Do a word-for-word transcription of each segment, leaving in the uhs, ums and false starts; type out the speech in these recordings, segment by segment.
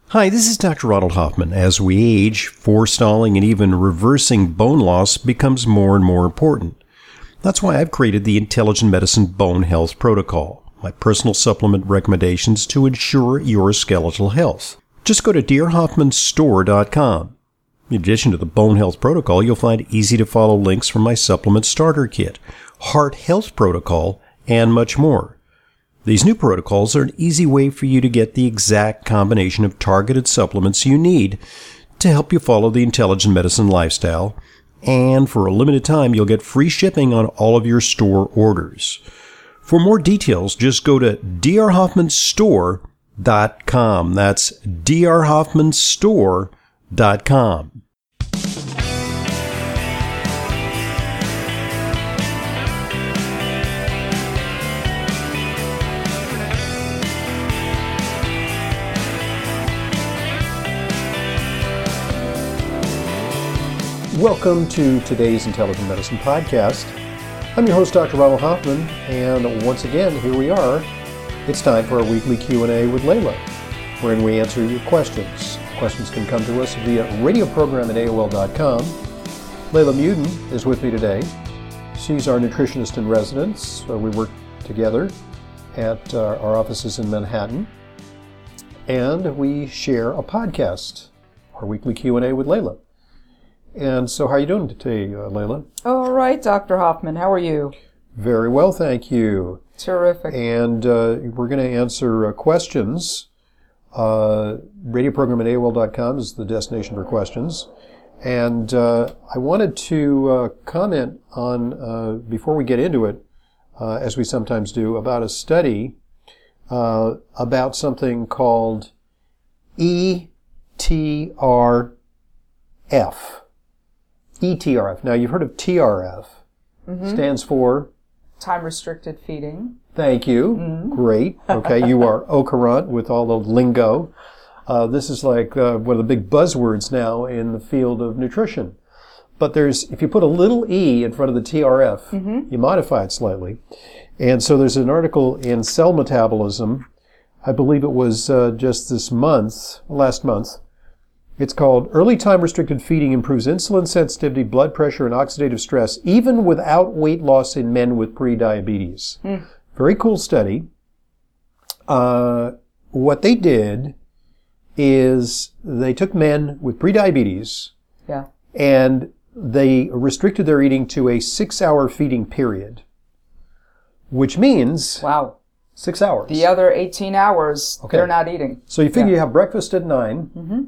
Hi, this is Doctor Ronald Hoffman. As we age, forestalling and even reversing bone loss becomes more and more important. That's why I've created the Intelligent Medicine Bone Health Protocol, my personal supplement recommendations to ensure your skeletal health. Just go to dear hoffman store dot com. In addition to the Bone Health Protocol, you'll find easy-to-follow links from my Supplement Starter Kit, Heart Health Protocol, and much more. These new protocols are an easy way for you to get the exact combination of targeted supplements you need to help you follow the intelligent medicine lifestyle, and for a limited time, you'll get free shipping on all of your store orders. For more details, just go to d r hoffman store dot com. That's d r hoffman store dot com. Welcome to today's Intelligent Medicine Podcast. I'm your host, Doctor Ronald Hoffman, and once again, here we are. It's time for our weekly Q and A with Layla, wherein we answer your questions. Questions can come to us via radio program at A O L dot com. Layla Muden is with me today. She's our nutritionist in residence. So we work together at uh, our offices in Manhattan, and we share a podcast, our weekly Q and A with Layla. And so how are you doing today, uh, Layla? All right, Doctor Hoffman. How are you? Very well, thank you. Terrific. And uh, we're going to answer uh, questions. Uh, radio program at A O L dot com is the destination for questions. And uh, I wanted to uh, comment on, uh, before we get into it, uh, as we sometimes do, about a study uh, about something called E T R F. E T R F. Now, you've heard of T R F. Mm-hmm. Stands for? Time-restricted feeding. Thank you. Mm-hmm. Great. Okay, you are au courant with all the lingo. Uh, this is like uh, one of the big buzzwords now in the field of nutrition. But there's, if you put a little e in front of the T R F, mm-hmm. you modify it slightly. And so there's an article in Cell Metabolism, I believe it was uh, just this month, last month. It's called Early Time-Restricted Feeding Improves Insulin Sensitivity, Blood Pressure, and Oxidative Stress, even without weight loss in men with prediabetes. Mm. Very cool study. Uh, what they did is they took men with prediabetes yeah. and they restricted their eating to a six-hour feeding period, which means... Wow. Six hours. The other eighteen hours, okay. They're not eating. So you figure yeah. you have breakfast at nine. Mm-hmm.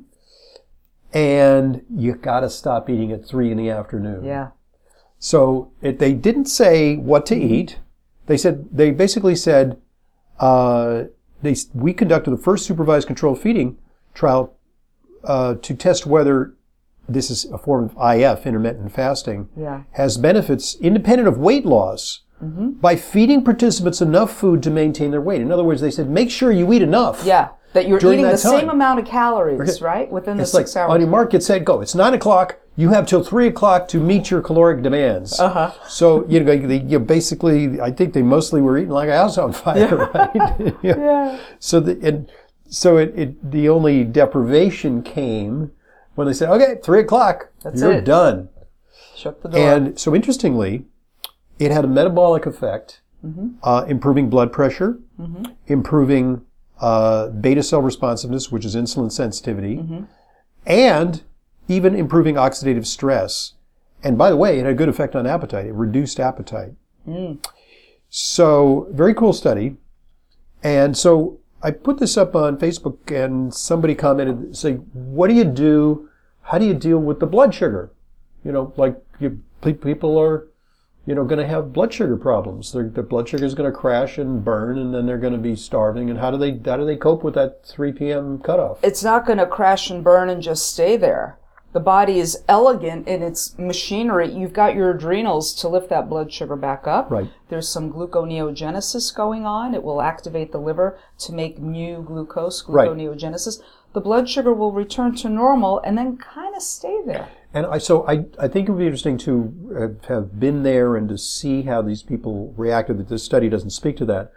And you got to stop eating at three in the afternoon. Yeah. So it, they didn't say what to eat. They said they basically said uh, they we conducted the first supervised controlled feeding trial uh, to test whether this is a form of I F, intermittent fasting, yeah. has benefits independent of weight loss mm-hmm. by feeding participants enough food to maintain their weight. In other words, they said make sure you eat enough. Yeah. That you're eating that the time. same amount of calories, right? Within the it's six like, hours. On your mark, get set, go. It's nine o'clock. You have till three o'clock to meet your caloric demands. Uh-huh. So, you know, they, you basically, I think they mostly were eating like a house on fire, yeah. right? yeah. yeah. So, the, and, so it, it, the only deprivation came when they said, okay, three o'clock, That's you're it. done. Shut the door. And so interestingly, it had a metabolic effect, mm-hmm. uh, improving blood pressure, mm-hmm. improving Uh, beta cell responsiveness, which is insulin sensitivity, mm-hmm. and even improving oxidative stress. And by the way, it had a good effect on appetite. It reduced appetite. Mm. So, very cool study. And so, I put this up on Facebook, and somebody commented, saying, what do you do, how do you deal with the blood sugar? You know, like, you, people are... you know, going to have blood sugar problems. Their, their blood sugar is going to crash and burn, and then they're going to be starving. And how do they how do they cope with that three p.m. cutoff? It's not going to crash and burn and just stay there. The body is elegant in its machinery. You've got your adrenals to lift that blood sugar back up. Right. There's some gluconeogenesis going on. It will activate the liver to make new glucose, gluconeogenesis. Right. The blood sugar will return to normal and then kind of stay there. And I, so I, I think it would be interesting to have been there and to see how these people reacted. That this study doesn't speak to that.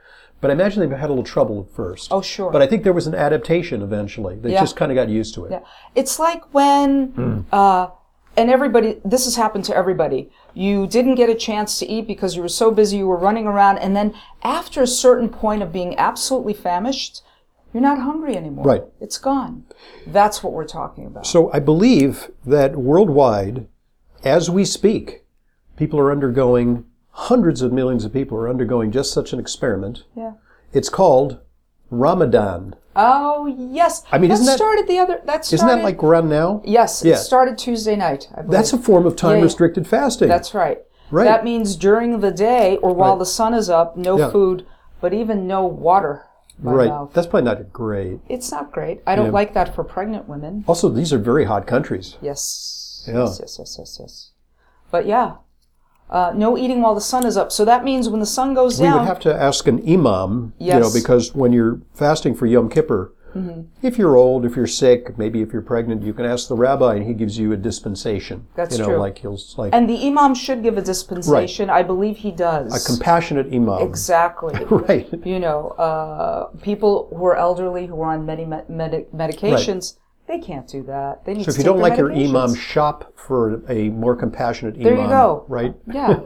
But I imagine they've had a little trouble at first. Oh, sure. But I think there was an adaptation eventually. They Yeah. just kind of got used to it. Yeah. It's like when, Mm. uh, and everybody, this has happened to everybody. You didn't get a chance to eat because you were so busy, you were running around, and then after a certain point of being absolutely famished, you're not hungry anymore. Right. It's gone. That's what we're talking about. So I believe that worldwide, as we speak, people are undergoing, hundreds of millions of people are undergoing just such an experiment. Yeah. It's called Ramadan. Oh, yes. I mean, that isn't that- started the other, that started. Isn't that like around now? Yes, Yeah. it started Tuesday night, I believe. That's a form of time-restricted fasting. That's right. Right. That means during the day or while Right. the sun is up, no Yeah. food, but even no water. by Right. mouth. That's probably not great. It's not great. I don't Yeah. like that for pregnant women. Also, these are very hot countries. Yes. Yeah. Yes, yes, yes, yes, yes. But yeah, uh, no eating while the sun is up. So that means when the sun goes We down. would have to ask an imam, you know, Yes. because when you're fasting for Yom Kippur, Mm-hmm. if you're old, if you're sick, maybe if you're pregnant, you can ask the rabbi and he gives you a dispensation. That's you know, true. like he'll like And the imam should give a dispensation. I believe he does. a compassionate imam. Exactly. Right. You know, uh, people who are elderly, who are on many me- medi- medications, they can't do that. They need So if to you take don't their like your medications. imam, shop for a more compassionate There imam. you go. Right? Yeah.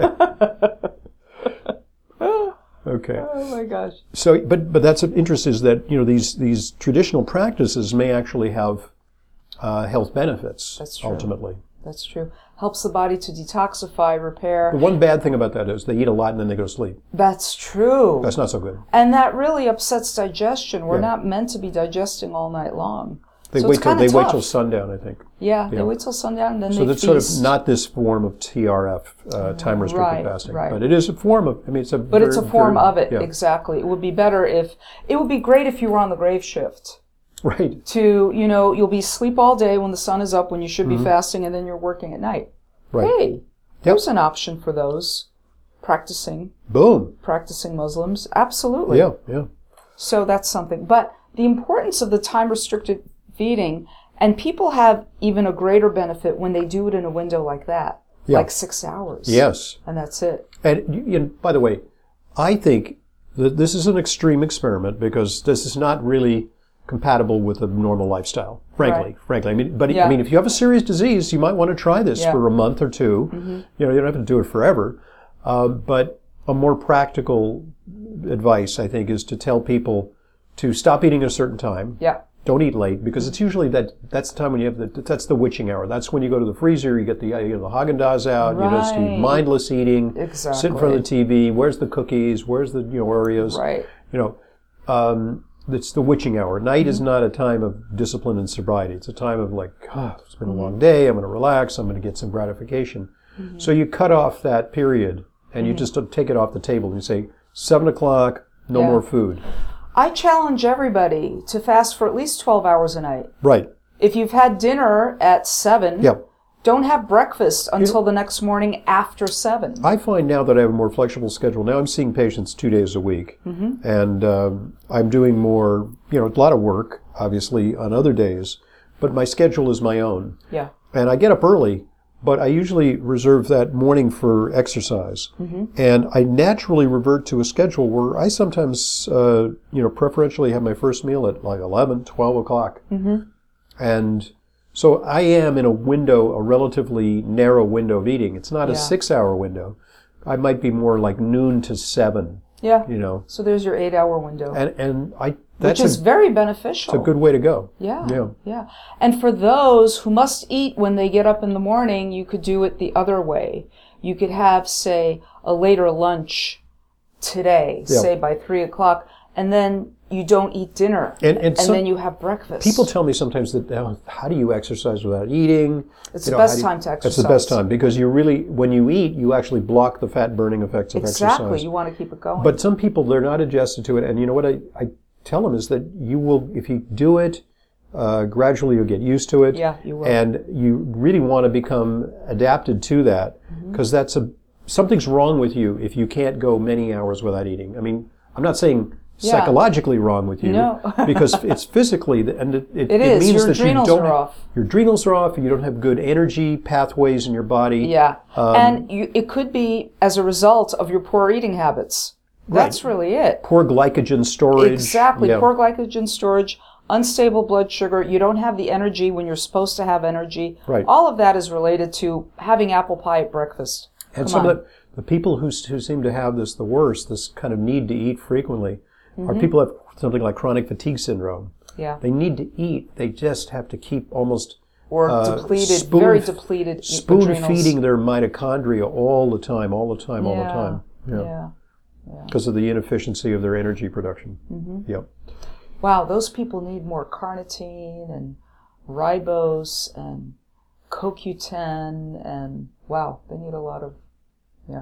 Okay. Oh my gosh. So, but but that's of interest is that you know these these traditional practices may actually have uh, health benefits. That's true. Ultimately. That's true. Helps the body to detoxify, repair. The one bad thing about that is they eat a lot and then they go to sleep. That's true. That's not so good. And that really upsets digestion. We're Yeah. not meant to be digesting all night long. They So wait it's till kinda they wait tough. till sundown, I think. Yeah, they Yeah. wait till sundown and then So they that's feast. sort of not this form of T R F, uh, time restricted Right, fasting, right. but it is a form of. I mean, it's a. But it's a form of it, Yeah. exactly. It would be better if, it would be great if you were on the grave shift. Right. To, you know, you'll be asleep all day when the sun is up, when you should be fasting, and then you're working at night. Mm-hmm. Right. Hey, there's an option for those practicing, Boom. practicing Muslims. Absolutely. Yeah. Yeah. So that's something. But the importance of the time-restricted feeding, and people have even a greater benefit when they do it in a window like that, Yeah. like six hours. Yes. And that's it. And, you, you know, by the way, I think that this is an extreme experiment because this is not really compatible with a normal lifestyle. Frankly, Right. frankly, I mean, but Yeah. I mean, if you have a serious disease, you might want to try this Yeah. for a month or two. Mm-hmm. You know, you don't have to do it forever. Uh, but a more practical advice, I think, is to tell people to stop eating at a certain time. Yeah. Don't eat late because it's usually that that's the time when you have the that's the witching hour. That's when you go to the freezer, you get the you know, the Haagen-Dazs out, you just eat Right. mindless eating, Exactly. sit in front of the T V. Where's the cookies? Where's the you know Oreos? Right. You know, um, it's the witching hour. Night is not a time of discipline and sobriety. It's a time of like, oh, it's been a long day. I'm going to relax. I'm going to get some gratification. So you cut off that period and you just take it off the table and you say seven o'clock, no Yeah. more food. I challenge everybody to fast for at least twelve hours a night. Right. If you've had dinner at seven, Yeah. don't have breakfast until the next morning after seven. I find now that I have a more flexible schedule. Now I'm seeing patients two days a week, Mm-hmm. and um, I'm doing more, you know, a lot of work, obviously, on other days, but my schedule is my own. Yeah. And I get up early, but I usually reserve that morning for exercise. Mm-hmm. And I naturally revert to a schedule where I sometimes, uh, you know, preferentially have my first meal at like eleven, twelve o'clock. Mm-hmm. And so I am in a window, a relatively narrow window of eating. It's not a Yeah. six-hour window. I might be more like noon to seven, Yeah. you know. So there's your eight-hour window, And and I which that's is a, very beneficial. it's a good way to go. Yeah, Yeah. yeah. And for those who must eat when they get up in the morning, you could do it the other way. You could have, say, a later lunch today, Yeah. say by three o'clock, and then you don't eat dinner, And- and some- then you have breakfast. People tell me sometimes that, oh, how do you exercise without eating? It's You the know, best how do you- time to It's the exercise. best time because you really, when you eat, you actually block the fat-burning effects of exactly. exercise. You want to keep it going. But some people, they're not adjusted to it. And you know what I, I tell them is that you will, if you do it, uh, gradually you'll get used to it. Yeah, you will. And you really want to become adapted to that Mm-hmm. because that's a, something's wrong with you if you can't go many hours without eating. I mean, I'm not saying Yeah. psychologically wrong with you No. because it's physically, and it, it, It is. means Your that adrenals you don't are have, off. Your adrenals are off and you don't have good energy pathways in your body. yeah, Um, and you, it could be as a result of your poor eating habits. That's right. really it. Poor glycogen storage. Exactly. Yeah. Poor glycogen storage, unstable blood sugar. You don't have the energy when you're supposed to have energy. Right. All of that is related to having apple pie at breakfast. And Come some on. of the, the people who, who seem to have this the worst, this kind of need to eat frequently, Mm-hmm. are people who have something like chronic fatigue syndrome. Yeah. They need to eat. They just have to keep almost Or uh, depleted, spoon, very depleted spoon adrenals. feeding their mitochondria all the time, all the time, all the Yeah. time. Yeah. Because of the inefficiency of their energy production. Mm-hmm. Yep. Wow, those people need more carnitine and ribose and C O Q ten and wow, they need a lot of, yeah.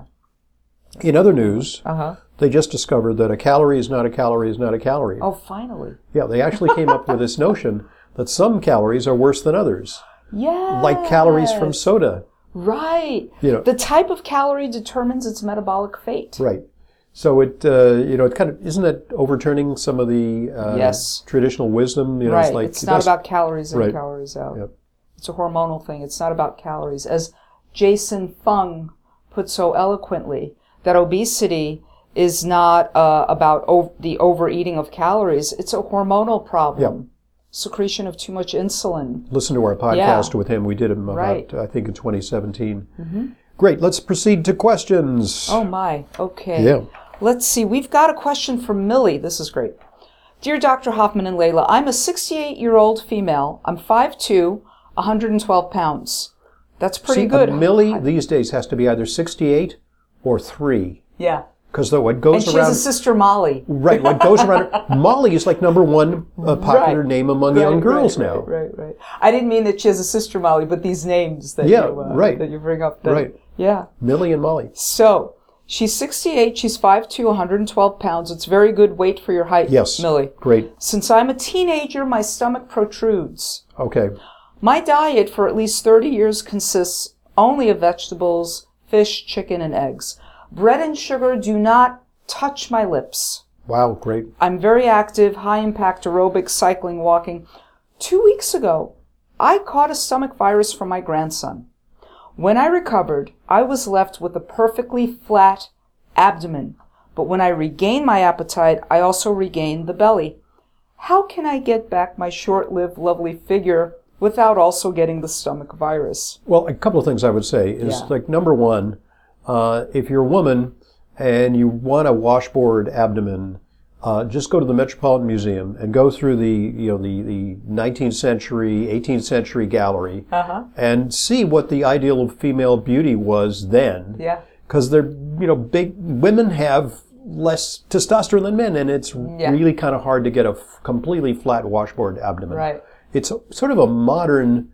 In other news, Uh-huh. they just discovered that a calorie is not a calorie is not a calorie. Oh, finally. Yeah, they actually came up with this notion that some calories are worse than others. Yeah. Like calories from soda. Right. You know. The type of calorie determines its metabolic fate. Right. So it, uh, you know, it kind of, isn't that overturning some of the uh, Yes. traditional wisdom? You know, Right. It's, like, it's it not does- about calories in, Right. calories out. Yep. It's a hormonal thing. It's not about calories. As Jason Fung put so eloquently, that obesity is not uh, about o- the overeating of calories. It's a hormonal problem. Yep. Secretion of too much insulin. Listen to our podcast with him. We did him about, Right. I think, in twenty seventeen. Mm-hmm. Great. Let's proceed to questions. Oh my. Okay. Yeah. Let's see. We've got a question from Millie. This is great. Dear Doctor Hoffman and Layla, I'm a sixty-eight-year-old female. I'm five two, one hundred twelve pounds. That's pretty See, good. a milli these days has to be either sixty-eight or three. Yeah. Because though what And goes she's around... a sister Molly. Right, what goes around... Molly is like number one uh, popular Right. name among Right, young girls right, now. Right, right, right. I didn't mean that she has a sister Molly, but these names that Yeah, you uh, right. that you bring up. That, Right. Yeah. Millie and Molly. So she's sixty-eight. She's five two, one hundred twelve pounds. It's very good weight for your height, Yes. Millie. Great. Since I'm a teenager, my stomach protrudes. Okay. My diet for at least thirty years consists only of vegetables, fish, chicken, and eggs. Bread and sugar do not touch my lips. Wow, great. I'm very active, high-impact aerobics, cycling, walking. Two weeks ago, I caught a stomach virus from my grandson. When I recovered, I was left with a perfectly flat abdomen. But when I regained my appetite, I also regained the belly. How can I get back my short-lived, lovely figure without also getting the stomach virus? Well, a couple of things I would say is, Yeah. like, number one, uh, if you're a woman and you want a washboard abdomen, uh, just go to the Metropolitan Museum and go through the, you know, the, the nineteenth century, eighteenth century gallery Uh-huh. and see what the ideal of female beauty was then. Yeah. Because they're, you know, big, women have less testosterone than men, and it's Yeah. really kind of hard to get a f- completely flat washboard abdomen. Right. It's a, sort of a modern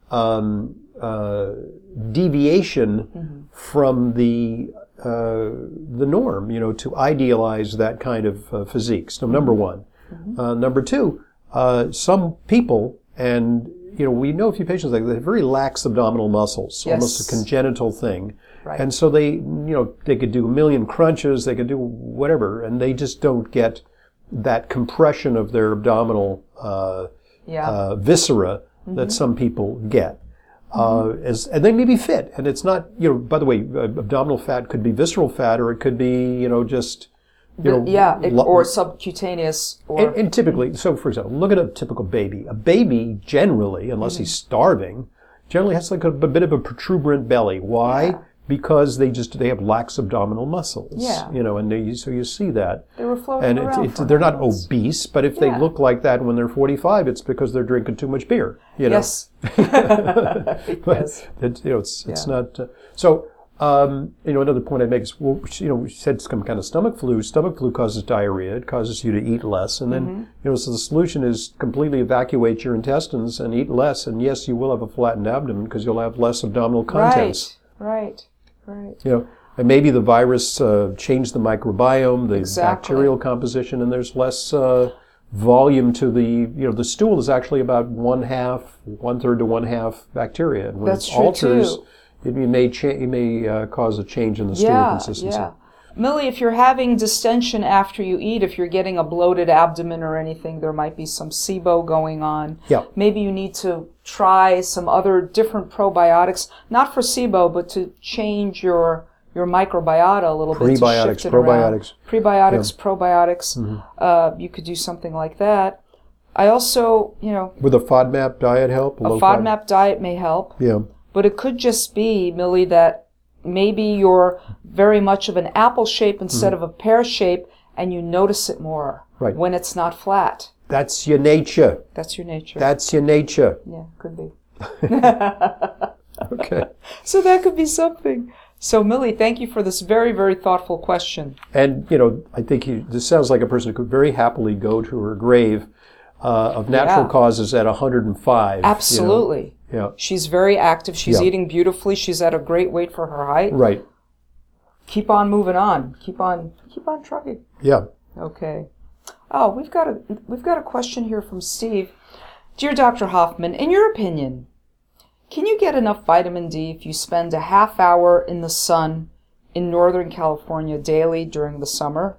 um, uh, deviation Mm-hmm. from the uh, the norm, you know, to idealize that kind of uh, physique. So number one. Mm-hmm. Uh, number two, uh, some people, and you know, we know a few patients like that, have very lax abdominal muscles, Yes. almost a congenital thing. Right. And so they, you know, they could do a million crunches, they could do whatever, and they just don't get that compression of their abdominal uh, Yeah. uh, viscera that some people get. Uh, as, and they may be fit, and it's not, you know, by the way, uh, abdominal fat could be visceral fat, or it could be, you know, just, you know, yeah, it, lo- or subcutaneous, or and, and typically, so for example, look at a typical baby. A baby generally, unless he's starving, generally has like a, a bit of a protuberant belly. Why? Yeah. Because they just, they have lax abdominal muscles. Yeah. You know, and they, so you see that. they were floating And it, around. it, for they're not months. obese, but if Yeah. they look like that when they're forty-five, it's because they're drinking too much beer. You know? Yes. But Yes. it, you know, it's it's Yeah. not. Uh, so, um, you know, another point I'd make is, well, you know, we said some kind of stomach flu. Stomach flu causes diarrhea. It causes you to eat less, and then Mm-hmm. you know, so the solution is completely evacuate your intestines and eat less. And yes, you will have a flattened abdomen because you'll have less abdominal contents. Right. Right. Right. You know, and maybe the virus uh, changed the microbiome, the Exactly. bacterial composition, and there's less uh, volume to the, you know, the stool is actually about one half, one third to one half bacteria. And when That's it true, alters, too. it may, cha- it may uh, cause a change in the stool Yeah. consistency. Yeah. Millie, if you're having distension after you eat, if you're getting a bloated abdomen or anything, there might be some SIBO going on. Yeah. Maybe you need to try some other different probiotics, not for SIBO, but to change your your microbiota a little bit. Prebiotics, to shift it probiotics. Around. Prebiotics, Yeah. probiotics. Mm-hmm. Uh, you could do something like that. I also, you know, Would the FODMAP diet help? a low FODMAP diet may help. Yeah. But it could just be, Millie, that maybe you're very much of an apple shape instead Mm-hmm. of a pear shape, and you notice it more Right. when it's not flat. That's your nature. That's your nature. That's your nature. yeah, could be. Okay. So that could be something. So, Millie, thank you for this very, very thoughtful question. And, you know, I think he, this sounds like a person who could very happily go to her grave uh, of natural Yeah. causes at one hundred five. Absolutely. You know? She's very active. She's Yeah. eating beautifully. She's at a great weight for her height. Yeah. Right. Keep on moving on. Keep on, keep on trucking. Yeah. Okay. Oh, we've got a we've got a question here from Steve. Dear Doctor Hoffman, in your opinion, can you get enough vitamin D if you spend a half hour in the sun in Northern California daily during the summer?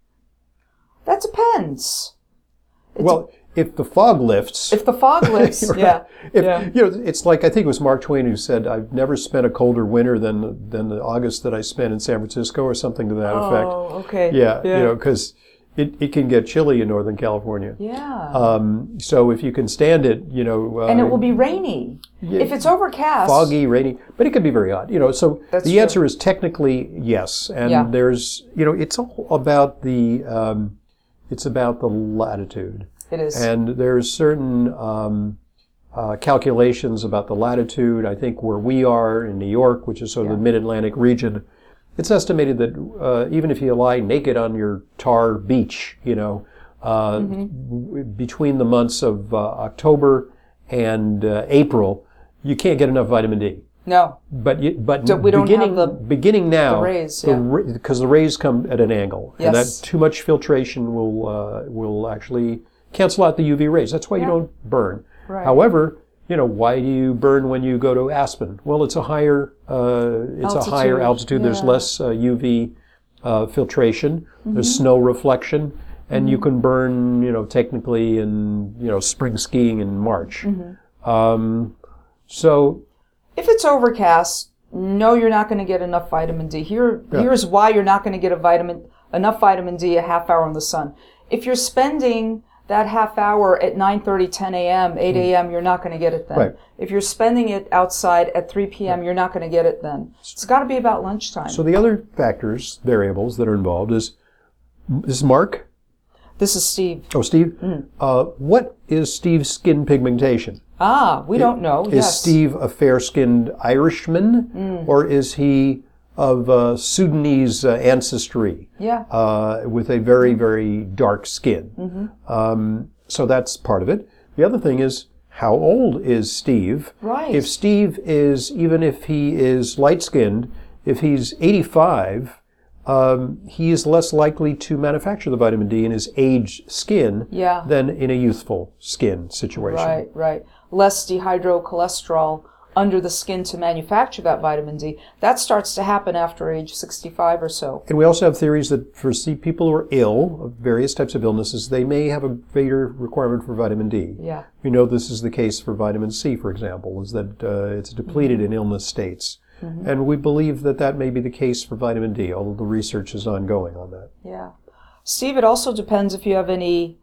That depends. It Well, if the fog lifts. If the fog lifts, Right. yeah. If, yeah. You know, it's like, I think it was Mark Twain who said, I've never spent a colder winter than than the August that I spent in San Francisco, or something to that effect. Oh, okay. Yeah, yeah. you know, because it, it can get chilly in Northern California. Yeah. Um, so if you can stand it, you know. Uh, and it will be rainy. yeah, If it's overcast. foggy, rainy, but it can be very hot. You know, so That's the true. answer is technically yes. And Yeah. there's, you know, it's all about the, um, it's about the latitude. It is. And there's certain um, uh, calculations about the latitude. I think where we are in New York, which is sort of Yeah. the mid-Atlantic region, it's estimated that uh, even if you lie naked on your tar beach, you know, uh, w- between the months of uh, October and uh, April, you can't get enough vitamin D. No. But you, but So we don't beginning have the- beginning now, the rays, yeah. because the rays come at an angle, and that Yes. too much filtration will uh, will actually cancel out the U V rays. That's why Yeah. you don't burn. Right. However, you know, why do you burn when you go to Aspen? Well, it's a higher uh, it's a higher Altitude, altitude. There's yeah. less uh, U V uh, filtration. Mm-hmm. There's snow reflection, and you can burn, you know, technically in you know spring skiing in March. Mm-hmm. Um, so. If it's overcast, no, you're not going to get enough vitamin D. Here, Yeah. here's why you're not going to get a vitamin, enough vitamin D a half hour in the sun. If you're spending that half hour at nine thirty, ten a.m., eight a.m., you're not going to get it then. Right. If you're spending it outside at three p.m., you're not going to get it then. It's got to be about lunchtime. So the other factors, variables that are involved is, this is Mark? This is Steve. Oh, Steve? Uh, what is Steve's skin pigmentation? Ah, we don't know. Is yes. Steve a fair-skinned Irishman, or is he of uh, Sudanese uh, ancestry, Yeah. uh, with a very, very dark skin? Um, so that's part of it. The other thing is, how old is Steve? Right. If Steve is, even if he is light-skinned, if he's eighty-five, um, he is less likely to manufacture the vitamin D in his aged skin Yeah. than in a youthful skin situation. Right, right. Less dehydrocholesterol under the skin to manufacture that vitamin D. That starts to happen after age sixty-five or so. And we also have theories that for see, people who are ill of various types of illnesses, they may have a greater requirement for vitamin D. Yeah. We know this is the case for vitamin C, for example, is that uh, it's depleted in illness states. Mm-hmm. And we believe that that may be the case for vitamin D, although the research is ongoing on that. Yeah. Steve, it also depends if you have any,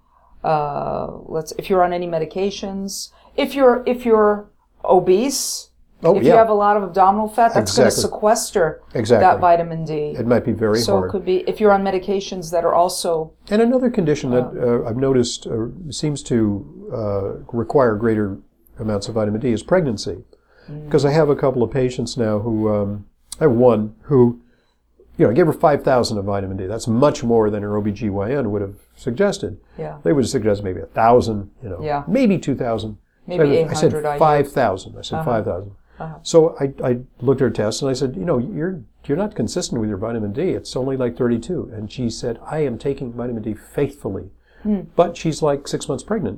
uh, let's, if you're on any medications. If you're, if you're obese, Oh, if yeah. you have a lot of abdominal fat, that's going to Exactly. sequester Exactly. that vitamin D. It might be very so hard. it could be, if you're on medications that are also, And another condition that uh, I've noticed uh, seems to uh, require greater amounts of vitamin D is pregnancy. Because I have a couple of patients now who, um, I have one who, you know, I gave her five thousand of vitamin D. That's much more than her O B G Y N would have suggested. yeah, They would suggest maybe one thousand, you know, Yeah. maybe two thousand. maybe I eight hundred. said five thousand. I said Uh-huh. five thousand. Uh-huh. So I, I looked at her test and I said, you know, you're you're not consistent with your vitamin D. It's only like thirty-two. And she said, I am taking vitamin D faithfully. Hmm. But she's like six months pregnant.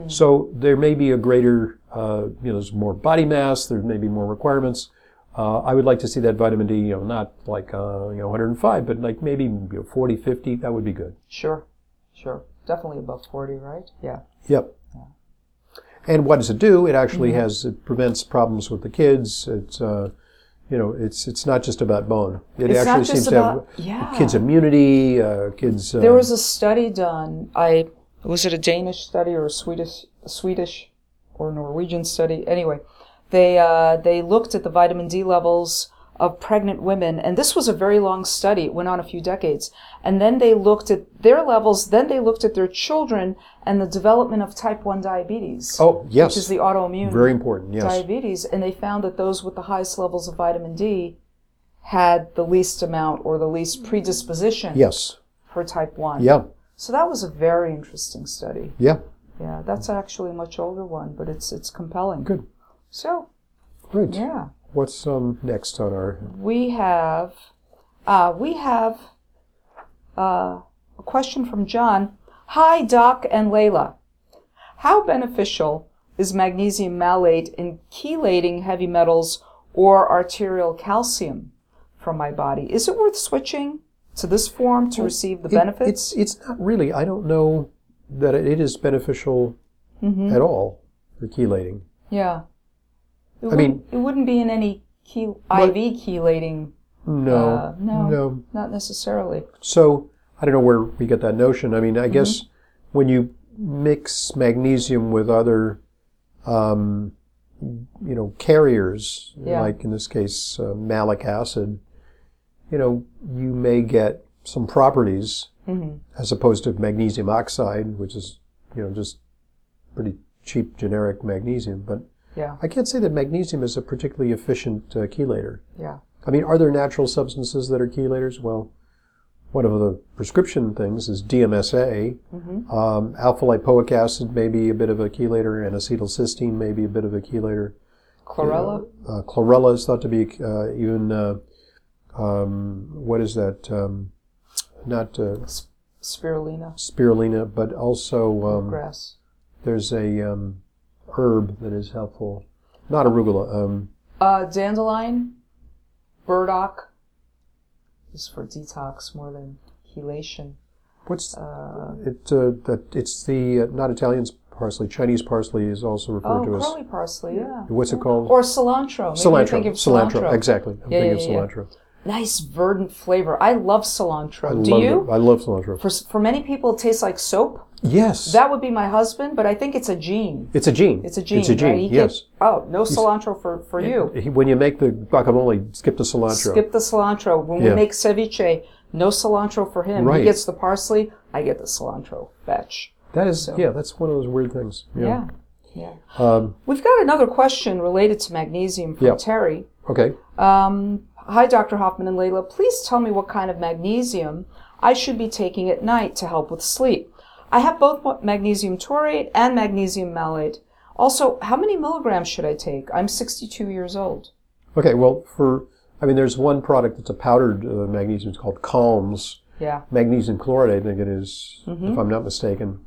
So there may be a greater, uh, you know, there's more body mass. There may be more requirements. Uh, I would like to see that vitamin D, you know, not like, uh, you know, one hundred five, but like maybe you know, forty, fifty. That would be good. Sure, sure. Definitely above forty, right? Yeah. Yep. And what does it do? It actually has, it prevents problems with the kids. It's, uh, you know, it's it's not just about bone. It It's not actually just seems about- to have yeah. kids' immunity, uh, kids. Uh, There was a study done. I was it a Danish study or a Swedish, a Swedish or Norwegian study? Anyway, they uh, they looked at the vitamin D levels of pregnant women, and this was a very long study. It went on a few decades, and then they looked at their levels. Then they looked at their children and the development of type one diabetes. oh yes, which is the autoimmune very important. Yes, diabetes, and they found that those with the highest levels of vitamin D had the least amount or the least predisposition yes, for type one. yeah, So that was a very interesting study. yeah. Yeah, that's actually a much older one, but it's it's compelling. Good, So, great. yeah, What's um next on our? we have uh, we have uh, a question from John. Hi, Doc and Layla. How beneficial is magnesium malate in chelating heavy metals or arterial calcium from my body? Is it worth switching to this form to receive the It- benefits? it's it's not really. I don't know that it is beneficial Mm-hmm. at all for chelating. Yeah. It I mean- wouldn't- it wouldn't be in any chel- I V chelating. No, Uh, no. no. Not necessarily. So I don't know where we get that notion. I mean, I guess Mm-hmm. when you mix magnesium with other, um, you know, carriers, Yeah. like in this case uh, malic acid, you know, you may get some properties Mm-hmm. as opposed to magnesium oxide, which is, you know, just pretty cheap generic magnesium. But Yeah. I can't say that magnesium is a particularly efficient uh, chelator. Yeah. I mean, are there natural substances that are chelators? Well, one of the prescription things is D M S A. Mm-hmm. Um, alpha-lipoic acid may be a bit of a chelator, and acetylcysteine may be a bit of a chelator. Chlorella? Uh, chlorella is thought to be uh, even, uh, um, what is that? Um, not uh, Spirulina. spirulina, but also um, Grass. there's a um, herb that is helpful. Not arugula. Um, Uh, dandelion. Burdock. This is for detox more than chelation. what's Uh, it? Uh, that it's the uh, not Italian parsley. Chinese parsley is also referred oh, to as. curly parsley, yeah. What's it called? Or cilantro. Maybe cilantro. you're thinking of cilantro. Exactly. I'm Yeah, thinking yeah, yeah. of cilantro. Nice verdant flavor. I love cilantro. I Do love you? It. I love cilantro. For for many people, it tastes like soap. Yes. That would be my husband, but I think it's a gene. it's a gene. It's a gene. It's a gene. Right? He Yes. get- oh, no cilantro for, for you. He- when you make the guacamole, skip the cilantro. Skip the cilantro. When we Yeah. make ceviche, no cilantro for him. Right. He gets the parsley. I get the cilantro batch. That is, yeah, that's one of those weird things. Yeah. Yeah. Um, We've got another question related to magnesium from Yeah. Terry. okay. Um, hi, Doctor Hoffman and Layla. Please tell me what kind of magnesium I should be taking at night to help with sleep. I have both magnesium taurate and magnesium malate. Also, how many milligrams should I take? I'm sixty-two years old. Okay, well, for, I mean, there's one product that's a powdered uh, magnesium. It's called Calms. Yeah. Magnesium chloride, I think it is, Mm-hmm. if I'm not mistaken.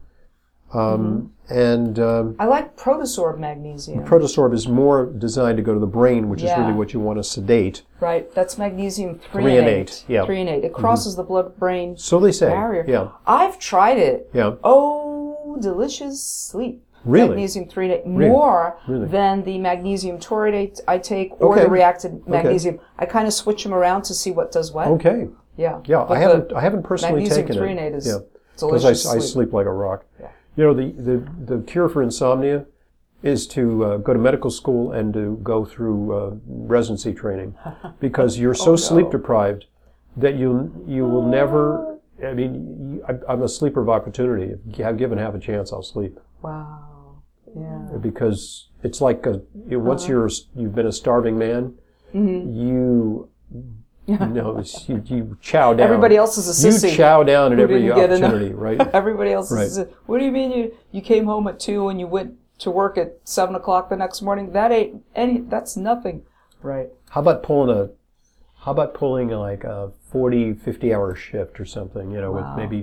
Um, And um, I like Protosorb magnesium. Protosorb is more designed to go to the brain, which is Yeah. really what you want to sedate. Right. That's magnesium threonate. Threonate, yeah. Threonate. It crosses the blood-brain So they say. barrier. Yeah. I've tried it. Yeah. Oh, delicious sleep. Really? Magnesium threonate more Really? than the magnesium taurate I take or Okay. the reacted magnesium. I kind of switch them around to see what does what. Okay. Yeah. Yeah, But I the haven't. I haven't personally magnesium taken threonate it. is yeah, delicious because I, I sleep. sleep like a rock. Yeah. You know, the, the the cure for insomnia is to uh, go to medical school and to go through uh, residency training, because you're so Oh, no. sleep deprived that you you will never. I mean, you, I, I'm a sleeper of opportunity. If you have given half a chance, I'll sleep, Wow. Yeah. because it's like a, you know, once Uh-huh. you're you've been a starving man, Mm-hmm. you. No, it's- you, you chow down. Everybody else is a sissy. You chow down at Who every didn't get enough. opportunity, right? Everybody else Right. is. What do you mean you you came home at two and you went to work at seven o'clock the next morning? That ain't any. That's nothing. Right. How about pulling a, how about pulling like a forty, fifty hour shift or something, you know, Wow. with maybe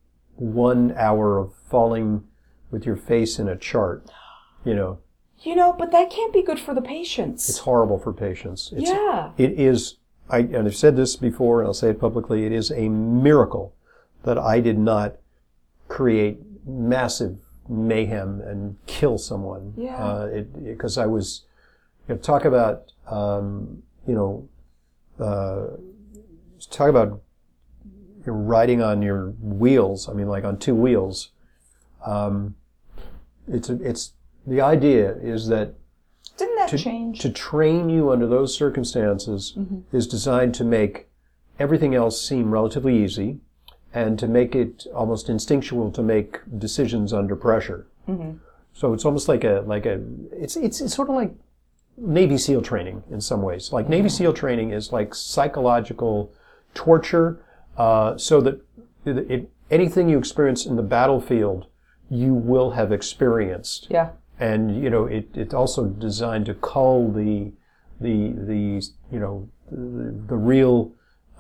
one hour of falling with your face in a chart, you know. You know, but that can't be good for the patients. It's horrible for patients. It's, Yeah. It is, I, and I've said this before and I'll say it publicly, it is a miracle that I did not create massive mayhem and kill someone. Yeah. Uh, it, because I was, you know, talk about, um, you know, uh, talk about you're riding on your wheels. I mean, like on two wheels. Um, it's a, it's the idea is that Didn't that to, change? to train you under those circumstances mm-hmm. is designed to make everything else seem relatively easy, and to make it almost instinctual to make decisions under pressure. Mm-hmm. So it's almost like a like a it's it's it's sort of like Navy SEAL training in some ways. Like Navy SEAL training is like psychological torture. Uh, so that it, it, anything you experience in the battlefield, you will have experienced. Yeah. And, you know, it, it's also designed to cull the, the, the, you know, the, the real,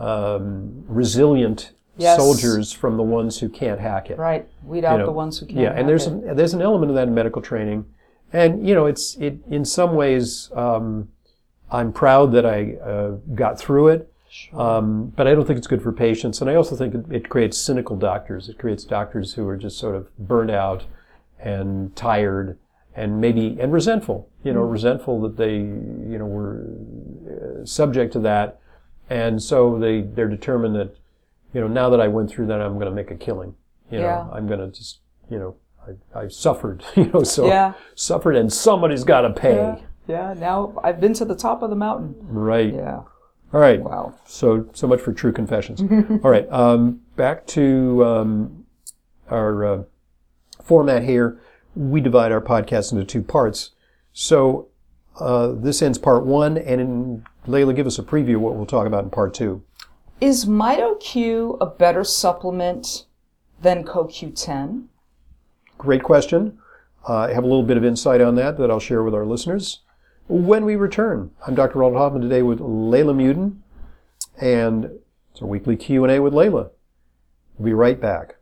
um, resilient yes. soldiers from the ones who can't hack it. Right. Weed out you know, the ones who can't yeah, hack and there's it. An, there's an element of that in medical training. And, you know, it's, it, in some ways, um, I'm proud that I, uh, got through it. Sure. Um, but I don't think it's good for patients. And I also think it, it creates cynical doctors. It creates doctors who are just sort of burned out and tired and maybe, and resentful, you know, mm. resentful that they, you know, were uh, subject to that. And so they, they're determined that, you know, now that I went through that, I'm going to make a killing. You know, yeah. I'm going to just, you know, I, I suffered, you know, so yeah. suffered and somebody's got to pay. Yeah. yeah. Now I've been to the top of the mountain. Right. Yeah. All right. Wow. So, so much for true confessions. All right. Um, back to um, our uh, format here. We divide our podcast into two parts. So, uh, this ends part one, and in, Layla, give us a preview of what we'll talk about in part two. Is MitoQ a better supplement than Co Q ten? Great question. Uh, I have a little bit of insight on that that I'll share with our listeners when we return. I'm Doctor Ronald Hoffman today with Layla Muden, and it's a weekly Q and A with Layla. We'll be right back.